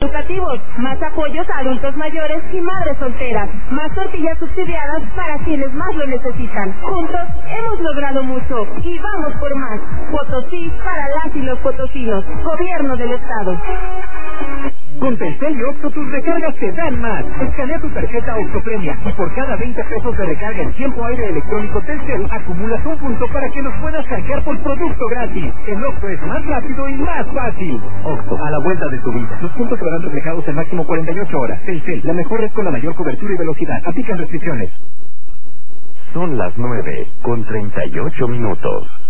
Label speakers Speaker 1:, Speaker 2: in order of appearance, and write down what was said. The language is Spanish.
Speaker 1: educativos, más apoyos a adultos mayores y madres solteras, más tortillas subsidiadas para quienes más lo necesitan. Juntos hemos logrado mucho y vamos por más. Potosí para las y los potosinos. Gobierno del Estado.
Speaker 2: Con Telcel y Oxxo tus recargas te dan más. Escanea tu tarjeta Oxxo Premia y por cada 20 pesos de recarga en tiempo aire electrónico Telcel acumulas un punto para que nos puedas canjear por producto gratis. El Oxxo es más rápido y más fácil. Oxxo, a la vuelta de tu vida. Los puntos se verán reflejados en máximo 48 horas. Telcel, la mejor red con la mayor cobertura y velocidad. Aplican restricciones.
Speaker 3: Son las 9:38.